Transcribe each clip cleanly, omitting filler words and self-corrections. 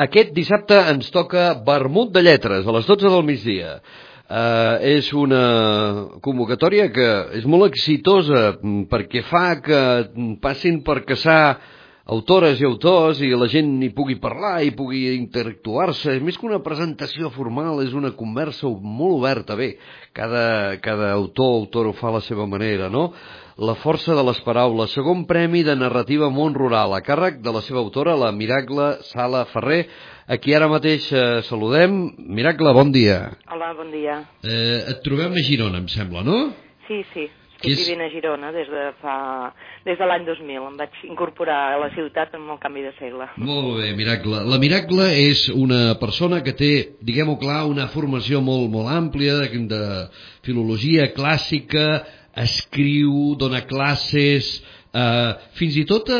Aquest dissabte ens toca Vermut de Lletres, a les 12 del migdia. És una convocatòria que és molt exitosa perquè fa que passin per caçar autores i autors i la gent hi pugui parlar, hi pugui interactuar-se. Més que una presentació formal, és una conversa molt oberta. Bé, cada autor o autora ho fa a la seva manera, no? La força de les paraules, segon premi de narrativa món rural, a càrrec de la seva autora, la Miracle Sala Ferrer, a qui ara mateix saludem. Miracle, bon dia. Hola, bon dia. Et trobem a Girona, em sembla, no? Sí, estic vivint a Girona des de l'any 2000. Em vaig incorporar a la ciutat amb el canvi de segle. Molt bé, Miracle. La Miracle és una persona que té, diguem-ho clar, una formació molt àmplia de filologia clàssica, escriu, dona classes, fins i tot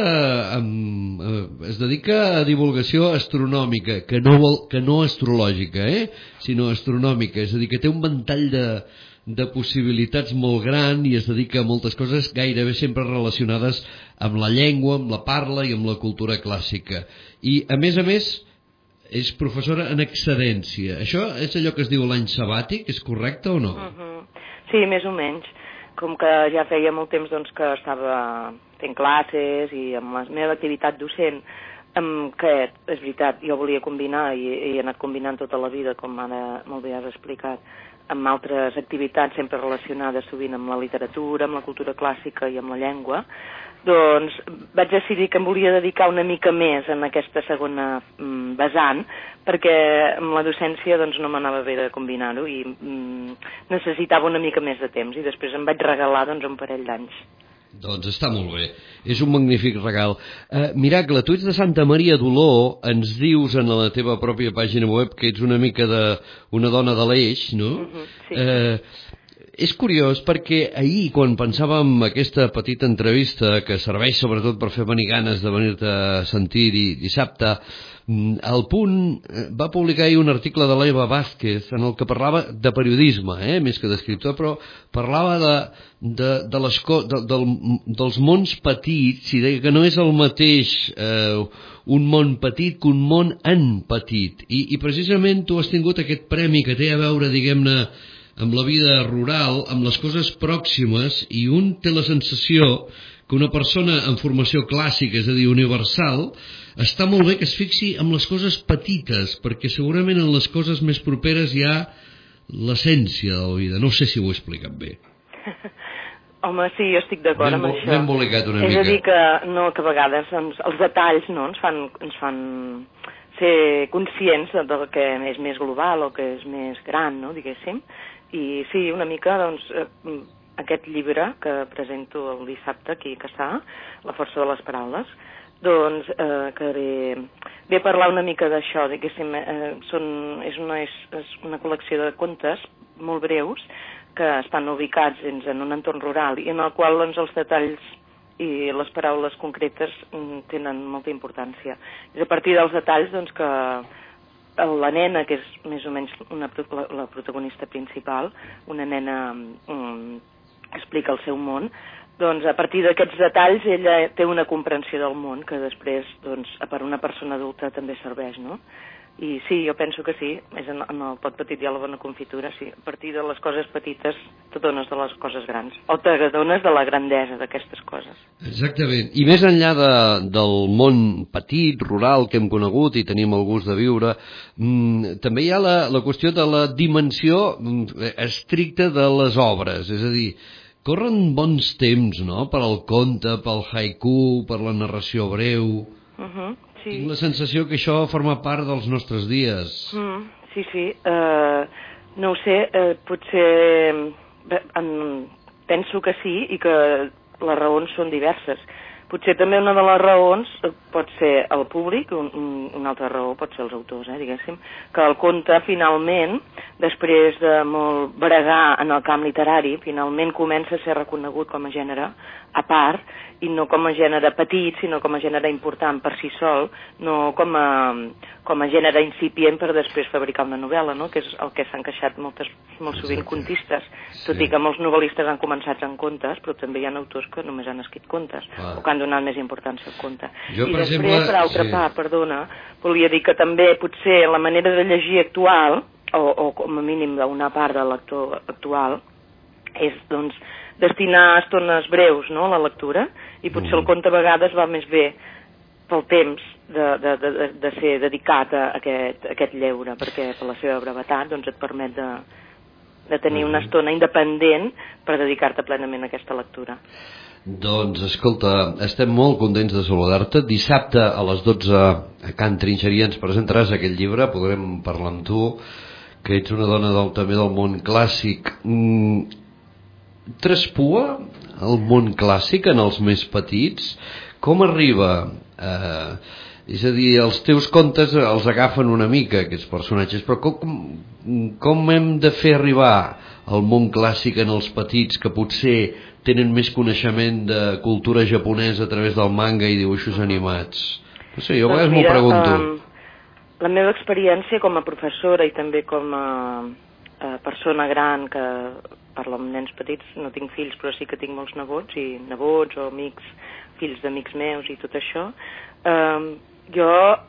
es dedica a divulgació astronòmica, que no astrològica, sinó astronòmica, és a dir, que té un ventall de possibilitats molt gran i es dedica a moltes coses gairebé sempre relacionades amb la llengua, amb la parla i amb la cultura clàssica. I, a més, és professora en excedència. Això és allò que es diu l'any sabàtic, és correcte o no? Sí, més o menys. Com que ja feia molt temps que estava fent classes i amb la meva activitat docent, que és veritat, jo volia combinar i he anat combinant tota la vida, com ara molt bé has explicat, amb altres activitats sempre relacionades sovint amb la literatura, amb la cultura clàssica i amb la llengua, doncs vaig decidir que em volia dedicar una mica més en aquesta segona vessant, perquè amb la docència no m'anava bé de combinar-ho i necessitava una mica més de temps i després em vaig regalar un parell d'anys. Doncs està molt bé, és un magnífic regal. Miracle, tu ets de Santa Maria d'Oló, ens dius en la teva pròpia pàgina web que ets una mica una dona de l'Eix, no? Sí. És curiós perquè ahir, quan pensàvem aquesta petita entrevista, que serveix sobretot per fer venir ganes de venir-te a sentir dissabte, El Punt va publicar ahir un article de l'Eva Vázquez en el que parlava de periodisme, més que d'escriptor, però parlava dels mons petits i deia que no és el mateix un món petit que un món en petit. I precisament tu has tingut aquest premi que té a veure, diguem-ne, amb la vida rural, amb les coses pròximes, i un té la sensació que una persona amb formació clàssica, és a dir, universal, està molt bé que es fixi en les coses petites, perquè segurament en les coses més properes hi ha l'essència de la vida. No sé si ho he explicat bé. Home, sí, jo estic d'acord amb això. M'he embolicat una mica. És a dir, que a vegades els detalls ens fan ser conscients del que és més global o que és més gran, no, diguéssim. I sí, una mica, aquest llibre que presento el dissabte aquí a Cassà, La força de les paraules, que ve a parlar una mica d'això, diguéssim, és una col·lecció de contes molt breus que estan ubicats en un entorn rural i en el qual els detalls i les paraules concretes tenen molta importància. És a partir dels detalls que la nena, que és més o menys la protagonista principal, una nena explica el seu món, a partir d'aquests detalls ella té una comprensió del món que després per una persona adulta també serveix, no? I sí, jo penso que sí, és en el pot petit hi ha la bona confitura, sí. A partir de les coses petites t'adones de les coses grans, o t'adones de la grandesa d'aquestes coses. Exactament, i més enllà del món petit, rural, que hem conegut i tenim el gust de viure, també hi ha la qüestió de la dimensió estricta de les obres, és a dir, corren bons temps, no?, per al conte, pel haiku, per la narració breu. Sí. Tinc la sensació que això forma part dels nostres dies. Sí. No ho sé, potser penso que sí i que les raons són diverses. Potser també una de les raons pot ser el públic, una altra raó pot ser els autors, diguéssim, que el conte finalment, després de molt bregar en el camp literari, finalment comença a ser reconegut com a gènere a part, i no com a gènere petit, sinó com a gènere important per si sol, no com com a gènere incipient per després fabricar una novel·la, no? Que és el que s'han queixat molt sovint contistes, tot i que molts novel·listes han començat en contes, però també hi ha autors que només han escrit contes, o que han donat més importància al conte. I després, per altra part, perdona, volia dir que també potser la manera de llegir actual, o com a mínim d'una part de lector actual, és doncs destinar estones breus, no, a la lectura, i potser el conte a vegades va més bé pel temps de ser dedicat a aquest lleure, perquè per la seva brevetat doncs et permet de tenir una estona independent per dedicar-te plenament a aquesta lectura. Doncs, escolta, estem molt contents de saludar-te. Dissabte a les 12 a Can Trinxeria ens presentaràs aquest llibre, podrem parlar amb tu, que ets una dona també del món clàssic. Traspua el món clàssic en els més petits? Com arriba? És a dir, els teus contes els agafen una mica, aquests personatges, però com hem de fer arribar el món clàssic en els petits que potser tenen més coneixement de cultura japonesa a través del manga i dibuixos animats? No sé, jo a vegades m'ho pregunto. La meva experiència com a professora i també com a persona gran que parla amb nens petits, no tinc fills però sí que tinc molts nebots o amics, fills d'amics meus i tot això, jo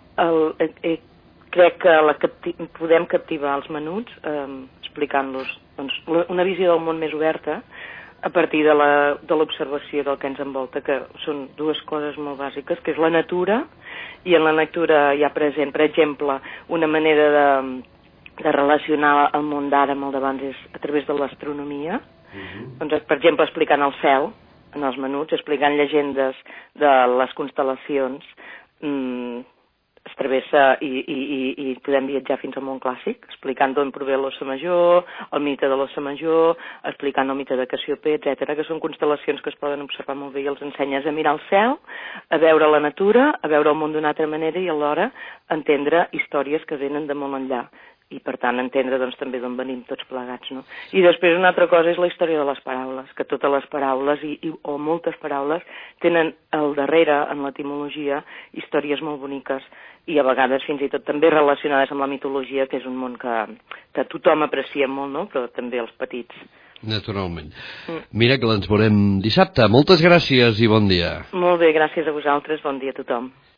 crec que podem captivar els menuts explicant-los una visió del món més oberta a partir de l'observació del que ens envolta, que són dues coses molt bàsiques, que és la natura, i en la natura hi ha present, per exemple, una manera de relacionar el món d'ara amb el d'abans és a través de l'astronomia, doncs, per exemple, explicant el cel en els menuts, explicant llegendes de les constel·lacions, es travessa i podem viatjar fins al món clàssic, explicant d'on prové l'Ossa Major, el mite de l'Ossa Major, explicant el mite de Cassioper, etc., que són constel·lacions que es poden observar molt bé i els ensenyes a mirar el cel, a veure la natura, a veure el món d'una altra manera i alhora entendre històries que venen de molt enllà. I per tant entendre doncs, també d'on venim tots plegats, no? I després una altra cosa és la història de les paraules, que totes les paraules o moltes paraules tenen al darrere, en l'etimologia, històries molt boniques i a vegades fins i tot també relacionades amb la mitologia, que és un món que tothom aprecia molt, no? Però també els petits. Naturalment. Mira que ens veurem dissabte. Moltes gràcies i bon dia. Molt bé, gràcies a vosaltres. Bon dia a tothom.